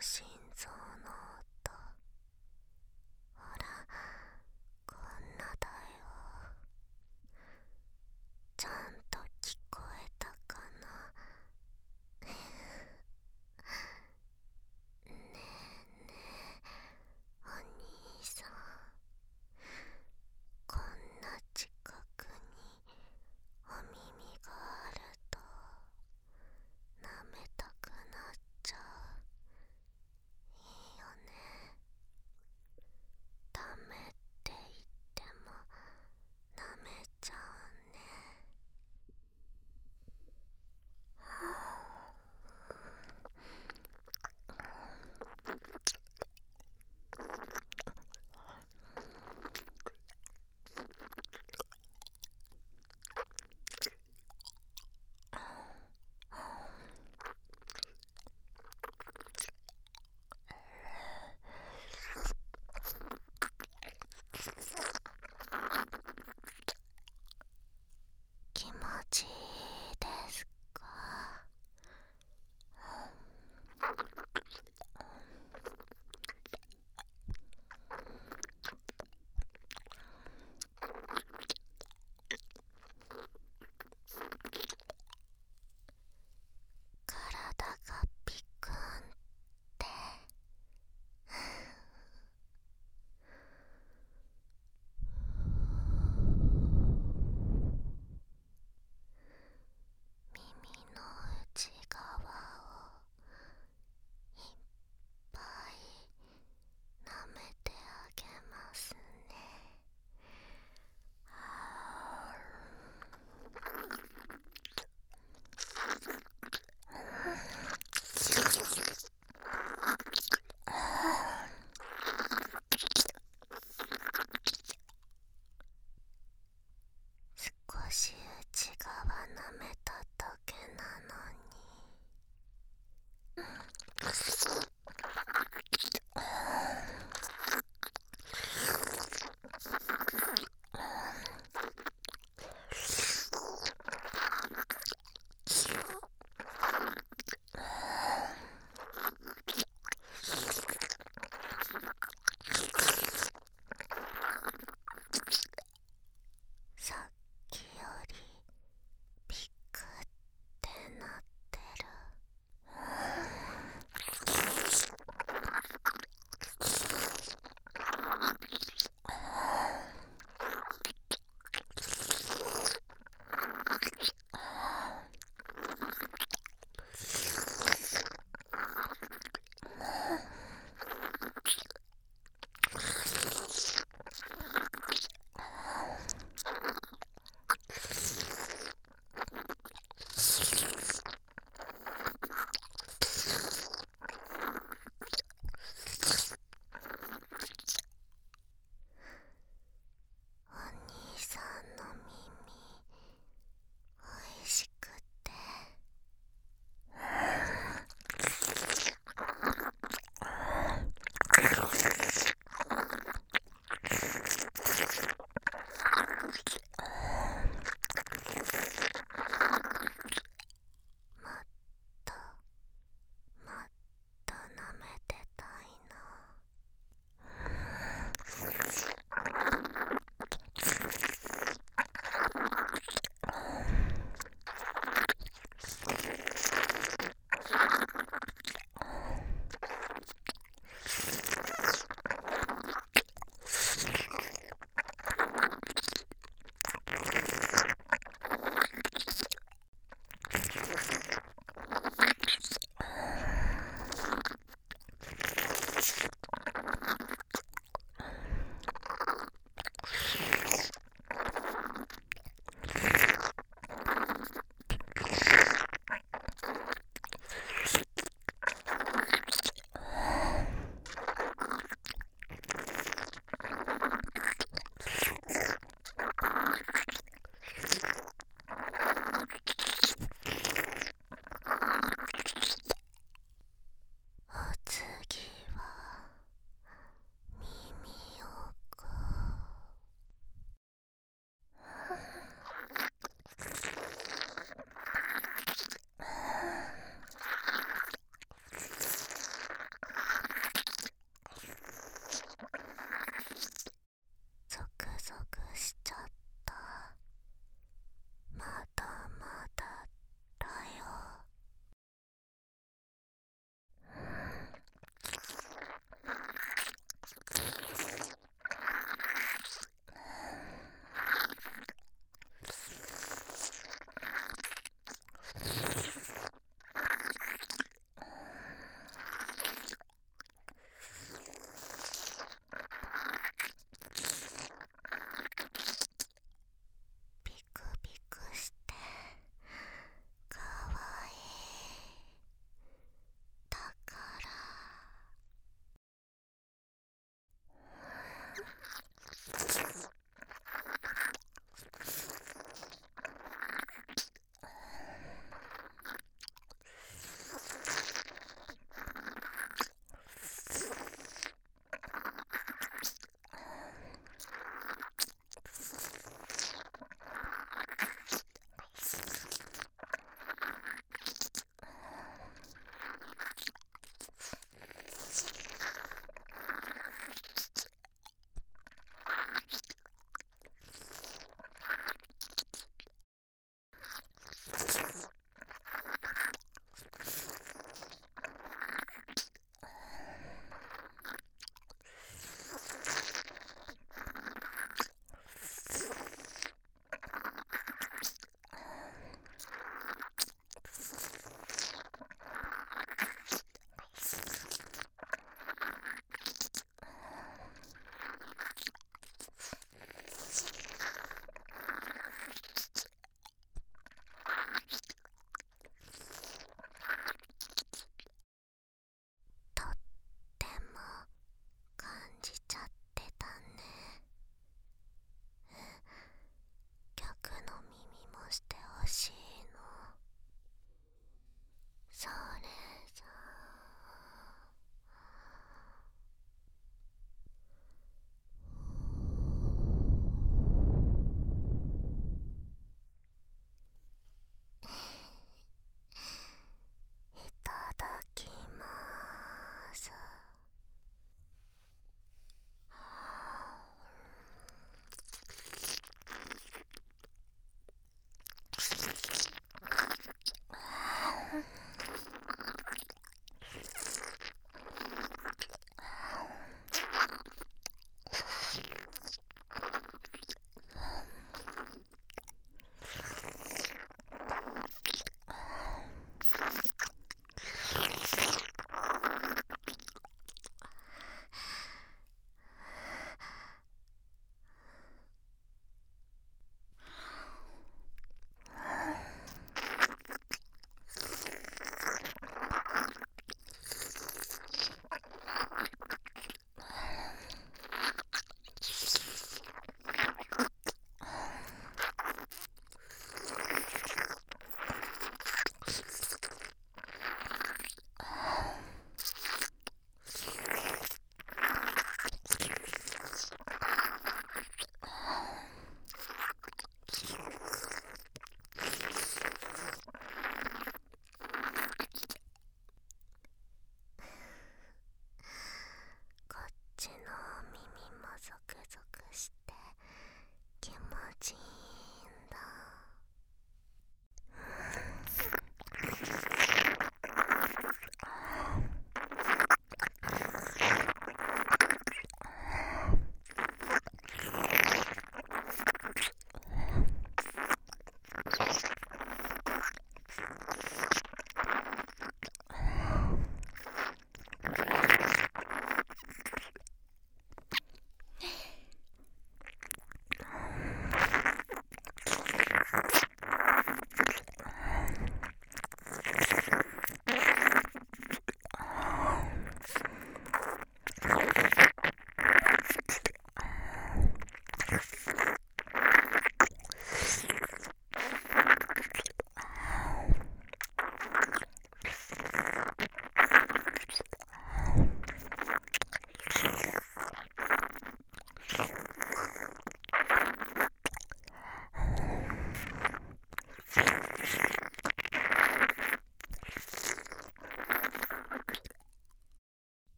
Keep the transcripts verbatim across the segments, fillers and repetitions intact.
心臓の音、ほらこんなだよ。ちゃんと聞こえたかな。ねえねえお兄さん、こんな近くにお耳があると舐めたくなっちゃう。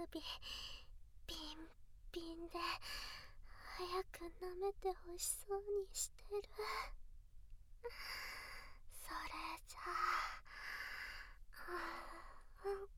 首ピンピンで早く舐めてほしそうにしてる。それじゃあ、うんうん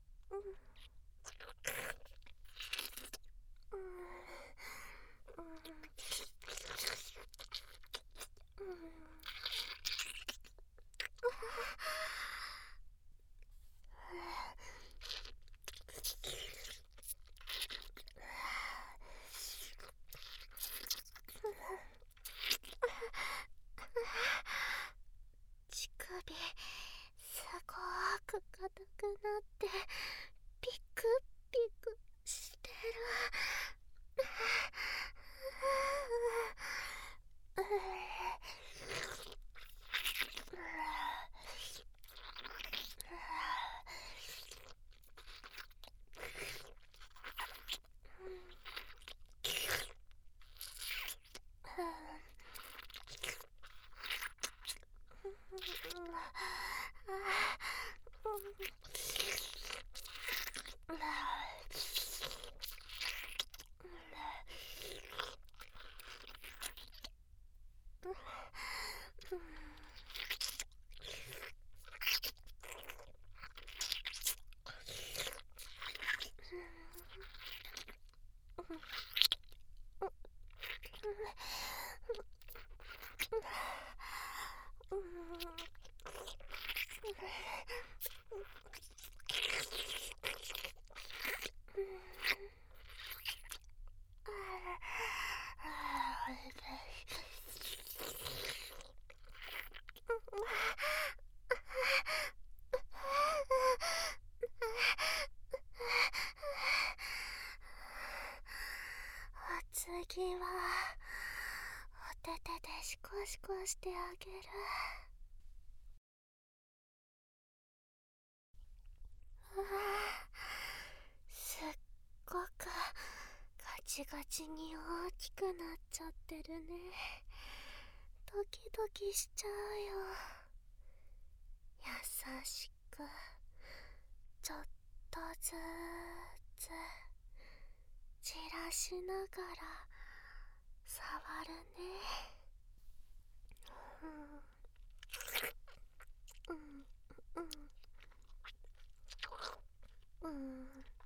乳首すごく硬くなってピクピクしてる。お次はお手手でシコシコしてあげる。うわすっごくガチガチに大きくなっちゃってるね。ドキドキしちゃうよ。優しくちょっとずつ散らしながら触るね。うんうんうんうん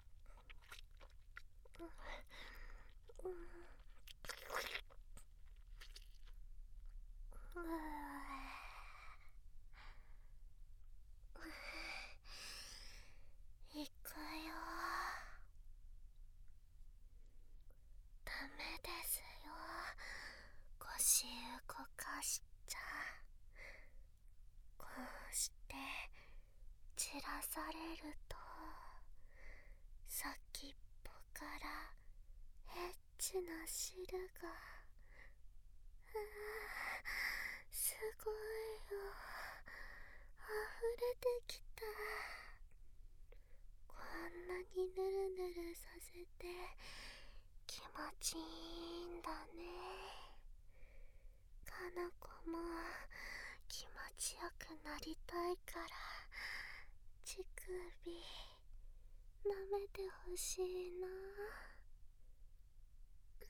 いくよ。ダメですよ、腰動かしちゃ。こうして散らされると先っぽからエッチな汁が、うわすごいよ、溢れてきた。こんなにぬるぬるさせて気持ちいいんだね。かなこも気持ちよくなりたいから乳首舐めてほしいな。う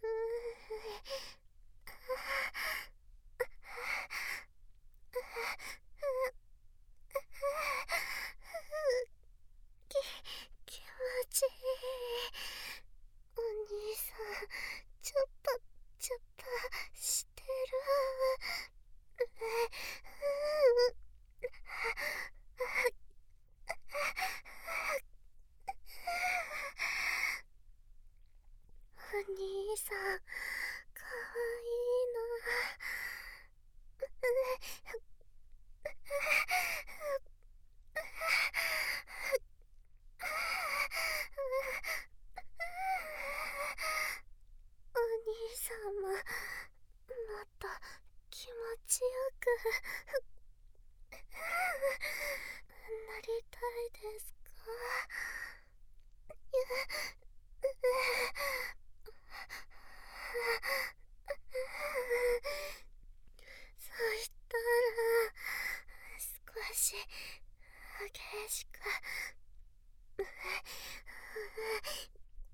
き気持ちいい。お兄さんチュッパチュッパしてる。お兄さんかわいいな。お兄さんももっと気持ちよくなりたいですか？そしたら少し激しく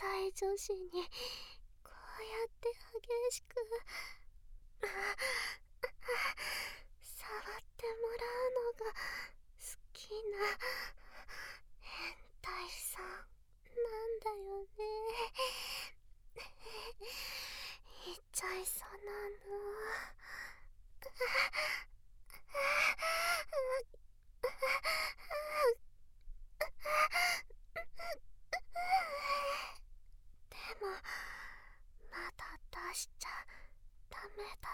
さい女子にこうやって激しく触ってもらうのが好きな変態さんなんだよね。言っちゃいそうなの。でもまだ出しちゃダメだよ。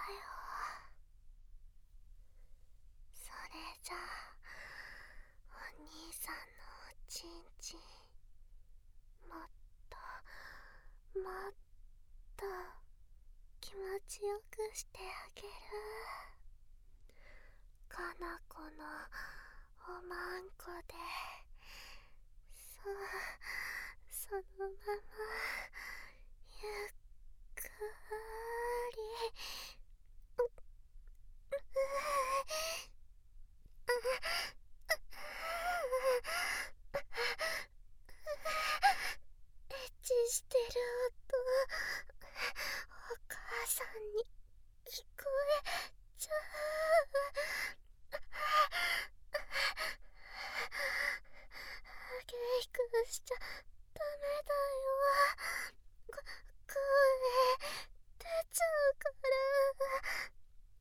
それじゃあお兄さんのおちんちんもっともっと気持ちよくしてあげる。かなこのおまんこで、そうそのままゆっくりエッチしてる音、お母さんに聞こえちゃう。激しくしちゃダメだよ。こ声出ちゃうから。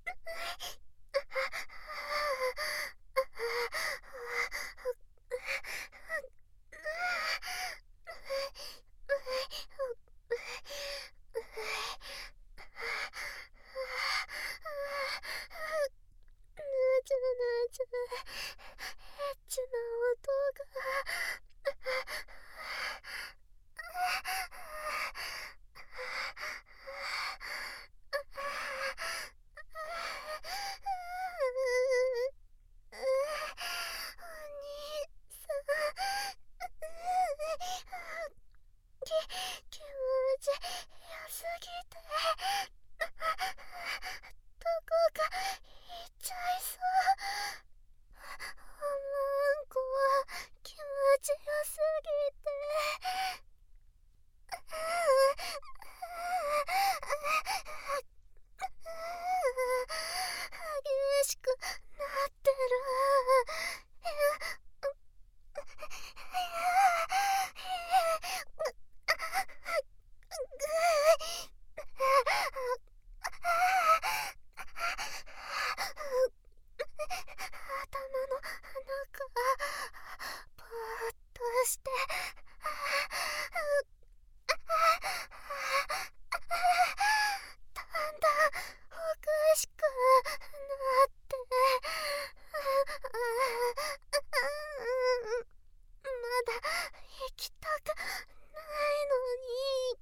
エッチな音が気持ちよすぎてどこか行っちゃいそう。おまんこ気持ちよすぎて激しくなってる。頭の中ぼーっとしてだんだんおかしくなってまだ行きたくないのに。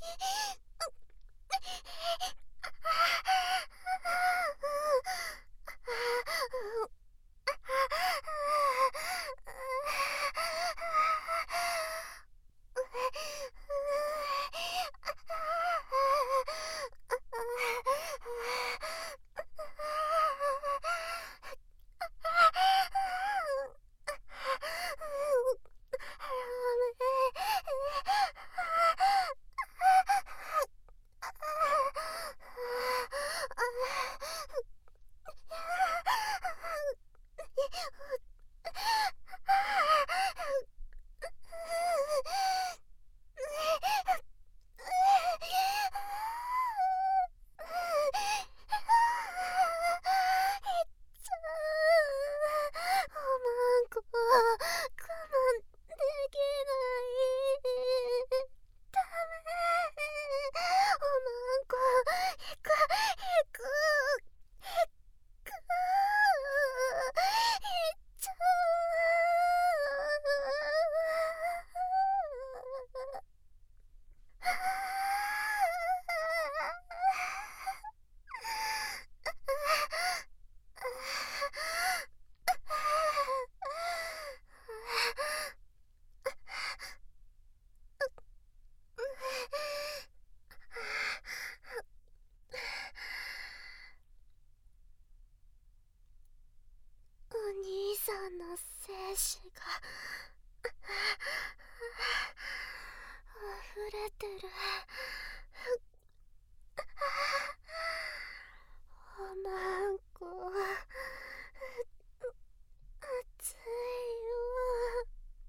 さんの精子が溢れれてる。おまんこ暑いよ。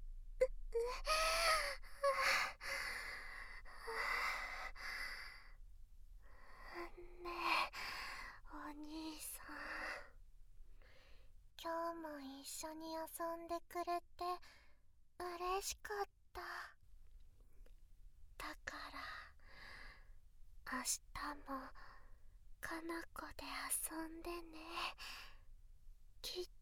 ねえお兄さん、今日も一緒に遊んでくれて嬉しかった。だから明日もかなこで遊んでね。きっ